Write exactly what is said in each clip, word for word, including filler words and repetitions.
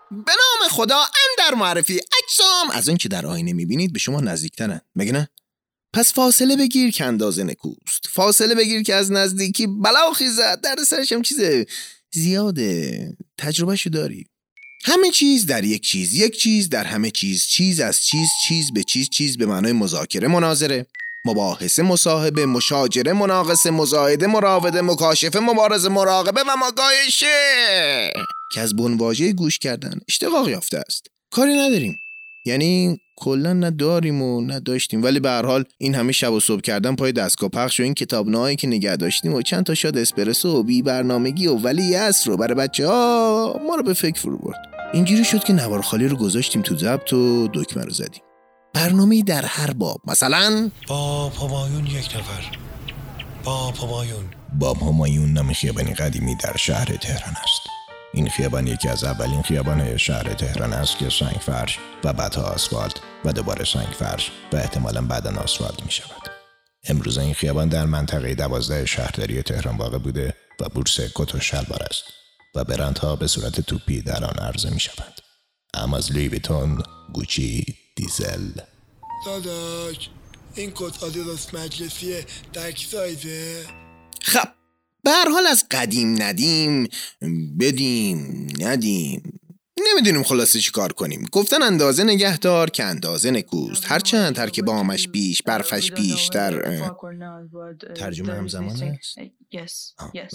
به نام خدا اندر معرفی اجسام از اون که در آینه میبینید به شما نزدیکترن، مگه نه؟ پس فاصله بگیر که اندازه نکوست، فاصله بگیر که از نزدیکی بلا خیزد، درد سرش هم چیز زیاده، تجربهشو داری. همه چیز در یک چیز، یک چیز در همه چیز، چیز از چیز، چیز به چیز، چیز به معنای مذاکره، مناظره، مباحثه، مصاحبه، مشاجره، مناقصه، مزایده، مراوده، مکاشفه، مبارزه، مراقبه و مگایشه که از بنواژه گوش کردن اشتقاق یافته است. کاری نداریم، یعنی کلا نه داریم و نه داشتیم، ولی به هر حال این همه شب و صبح کردن پای دستگاه پخش و این کتابنامه‌ای که نگه داشتیم و چند تا شاد اسپرسو و بی برنامگی و ولی عصر رو برای بچه‌ها ما رو به فکر فرو برد. اینجوری شد که نوار خالی رو گذاشتیم تو ضبط و دکمه رو زدیم. برنامه‌ای در هر باب، مثلا باب همایون یک نفر، باب همایون. باب همایون نام خیابانی قدیمی در شهر تهران است. این خیابان یکی از اولین خیابان‌های شهر تهران است که سنگ فرش و بعدها آسفالت و دوباره سنگ فرش و احتمالاً بعداً آسفالت می شود. امروز این خیابان در منطقه دوازده شهرداری تهران واقع بوده و بورس کت و شلوار است و برندها به صورت توپی در آن عرضه می شوند. اما از لویی ویتون، گوچی، دیزل. داداش این کت آدیداس مجلسیه، تک سایزه؟ خب به هر حال از قدیم ندیم، بدیم ندیم، نمیدونیم خلاصه چی کار کنیم. گفتن اندازه نگهدار که اندازه نکوست، هرچند هر که بامش بیش برفش بیشتر. ترجمه همزمان است؟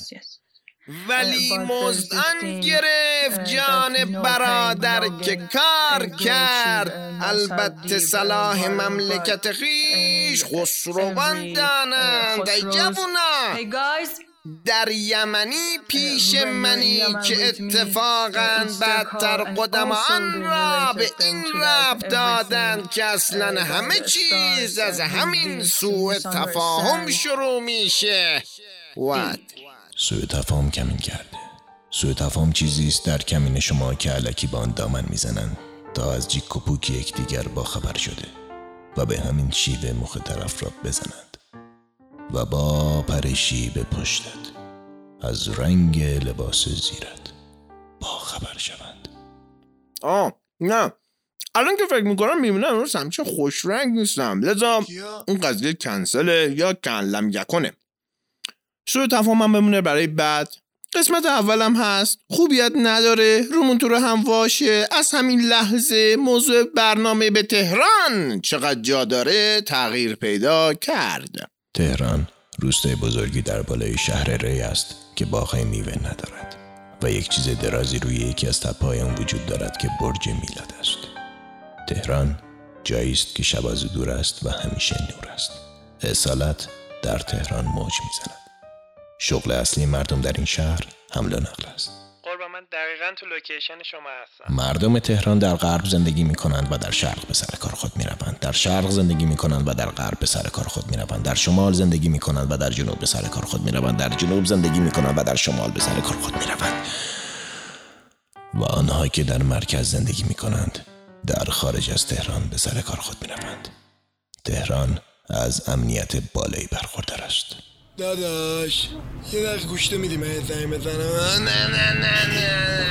ولی مزدان گرفت جان برادر که کار کرد، البته صلاح مملکت خیش خسروان دانند. ای جوونا در یمنی پیش منی که اتفاقاً بدتر قدمان را به این رب دادند که اصلاً همه چیز از همین سوء تفاهم شروع میشه. What؟ سوء تفاهم کمین کرده. سوء تفاهم چیزی است در کمین شما که الکی با آن دامن میزنند تا از جیک و پوک یکدیگر با خبر شده و به همین شیوه مخ طرف را بزنند و با پرشی به پشتت از رنگ لباس زیرت با خبر شوند. آه نه، الان که فکر میکنم میبینم اون همچه خوش رنگ نیستم، لذا اون قضیه کنسله یا کنلم یکنه. سوء تفاهم هم بمونه برای بعد. قسمت اولم هست، خوبیت نداره، رومون تو رو هم واشه. از همین لحظه موضوع برنامه به تهران چقدر جا داره تغییر پیدا کرد. تهران روستای بزرگی در بالای شهر ری است که باغ‌های میوه ندارد و یک چیز درازی روی یکی از تپه‌های آن وجود دارد که برج میلاد است. تهران جایی است که شب از دور است و همیشه نور است. اصالت در تهران موج میزند. شغل اصلی مردم در این شهر حمل و نقل است. قربان من دقیقاً تو لوکیشن شما هستم. مردم تهران در غرب زندگی می کنند و در شرق به سر کار خود می روند. در شرق زندگی می کنند و در غرب به سر کار خود می روند. در شمال زندگی می کنند و در جنوب به سر کار خود می روند. در جنوب زندگی می کنند و در شمال به سر کار خود می روند. و آنها که در مرکز زندگی می کنند در خارج از تهران به سر کار خود می روند. تهران از امنیت بالایی برخوردار است. داداش یه دقیقه گوشته میدی من یه زنگ بزنم؟ نه نه نه نه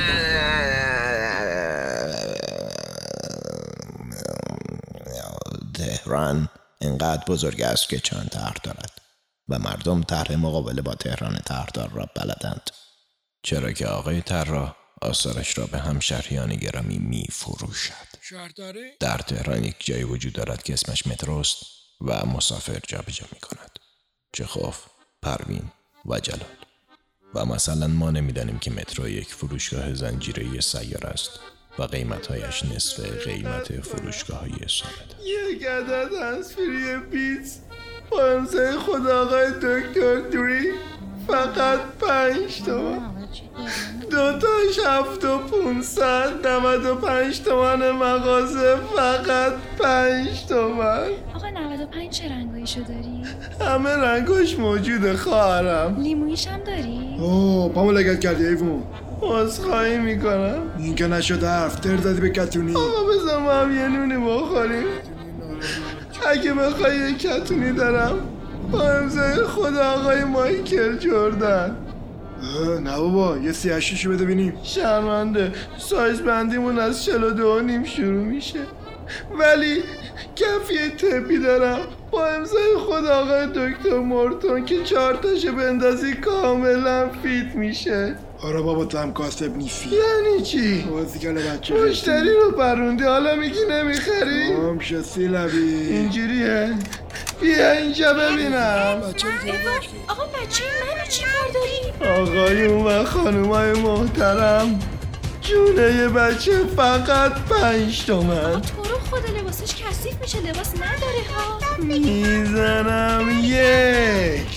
تهران اینقدر بزرگ است که چند طرح دارد و مردم طرح مقابله با تهران طرحدار را بلدند، چرا که آقای طراح آثارش را به همشهریان گرامی می فروشد. در تهران یک جایی وجود دارد که اسمش متروست و مسافر جابجا می کند، چخوف، پروین و جلال. و مثلا ما نمیدانیم که مترو یک فروشگاه زنجیره‌ای سیار است و قیمتهایش نصف قیمت فروشگاه‌های ثابت است. یک عدد هنسفری بیتس با امضای خود آقای دکتر دوری فقط پنج تومن. دو تاش هفت و پونصد نود و پنج تومن مغازه فقط پنج تومن. آقا نود و پنج چه رنگایشو داری؟ همه رنگاش موجوده خواهرم. لیمویش هم داری؟ اوه پامو لگت کردی ایوون. عذرخواهی میکنم. این که نشده افتر دادی به کتونی. آقا بذار ما هم یه نونی بخوریم. اگه بخوای یه کتونی دارم با امضای خود آقای مایکل جردن. نه بابا یه سی هشتشو بده بینیم. شرمنده سایز بندیمون از چهل و دو و نیم شروع میشه، ولی کفیه تپی دارم با امضای خود آقای دکتر مورتون که چهار تاشو بندازی کاملا فیت میشه. آره بابا تو هم کاسب نیستی. یعنی چی؟ بازیکن بچه مشتری رو پروندی حالا میگی نمیخری؟ هم شسی لبی اینجوریه؟ بیا اینجا ببینم. آقا بچه منو چی کار داری؟ آقایون و خانومای محترم، جونه یه بچه فقط پنج تومن. تو رو خدا لباسش کثیف میشه، لباس نداره ها. میزنم یک،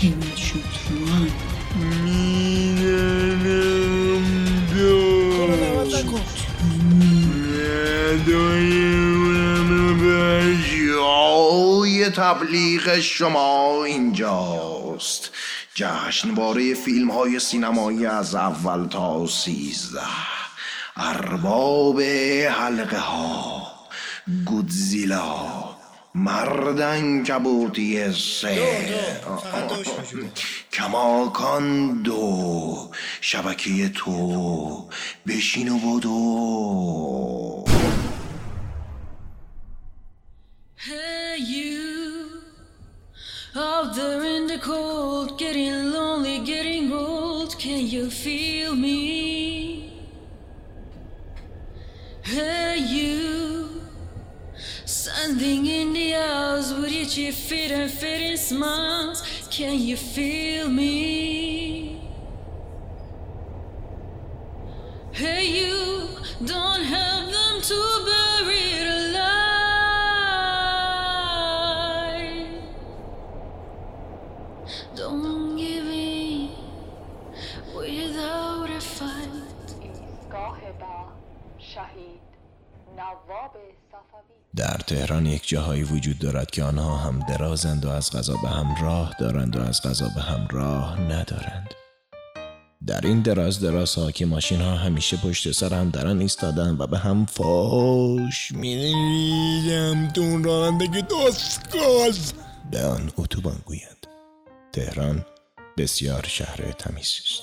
میزنم دو، جای تبلیغ شما اینجاست. جشنواره فیلم های سینمایی از اول تا سیزده. ارباب حلقه ها، گودزیلا، مرد عنکبوتی سه، کماکان دو، شبکه تو، بشین و بدو. Hey you, out there in the cold, getting lonely, getting old, can you feel me? Hey you, standing in the house with your feet and fitting smiles, can you feel me? Hey you, don't have them to bury it alive. Don't give in without a fight. ایستگاه بعد شهید نواب صفوی. در تهران یک جاهایی وجود دارد که آنها هم درازند و از قضا به هم راه دارند و از قضا به هم راه ندارند. در این دراز دراز ها که ماشین ها همیشه پشت سر هم درن ایستادن و به هم فاش می‌ریزم تون رانندگی دوستگاز به آن اتوبان گویند. تهران بسیار شهر تمیزی است.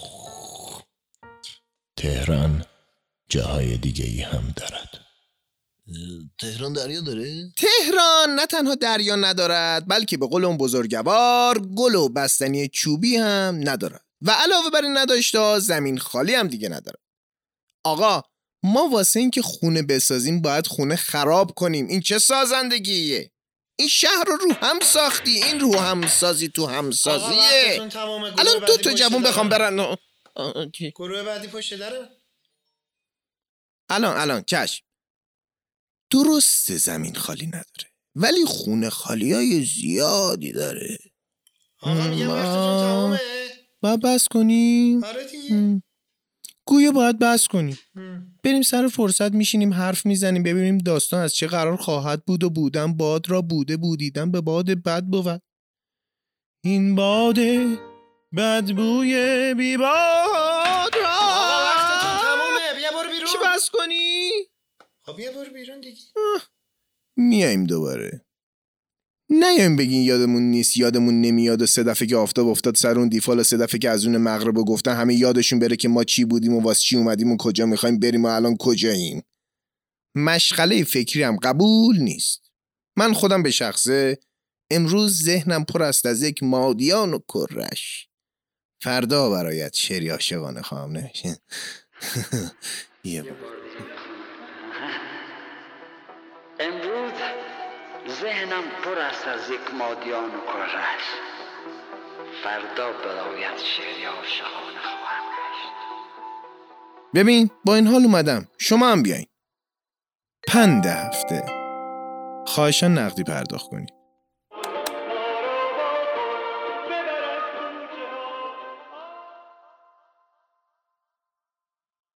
تهران جاهای دیگه ای هم دارد. تهران دریا داره؟ تهران نه تنها دریا ندارد، بلکه به قول اون بزرگوار گل و بستنی چوبی هم ندارد و علاوه بر این نداشته زمین خالی هم دیگه نداره. آقا ما واسه این که خونه بسازیم باید خونه خراب کنیم. این چه سازندگیه؟ این شهر رو رو هم ساختی، این رو هم سازی تو هم سازیه. الان دو تا جوون بخوام برن گروه بعدی پشت داره. الان الان چشم، درسته زمین خالی نداره ولی خونه خالی های زیادی داره. آقا میگم وقتتون تمامه. باید بس کنیم؟ آره دیگه. گویا باید بس کنیم. بریم سر فرصت میشینیم حرف میزنیم ببینیم داستان از چه قرار خواهد بود و بودن باد را بوده بودیدن به باد بد بود. این باد بدبوی بی باد را. آقا وقتتون تمامه. بیا برو بیرون. چی بس کنی؟ خب بیا برو بیرون دیگه. میایم دوباره. نیایم بگین یادمون نیست، یادمون نمیاد و سه دفعه که آفتاب افتاد سر اون دیفال و سه دفعه که از اون مغرب و گفتن همه یادشون بره که ما چی بودیم و واس چی اومدیم و کجا میخوایم بریم و الان کجاییم. مشغله فکری هم قبول نیست. من خودم به شخصه امروز ذهنم پر است از یک مادیان و کرش. فردا برایت شعری عاشقانه خواهم نوشت. امروز ذهنم پر است از یک مادیان و کرش. فردا برایت شعری عاشقانه خواهم نوشت. ببین با این حال اومدم، شما هم بیاین. پنج هفته خواهشاً نقدی پرداخت کنید.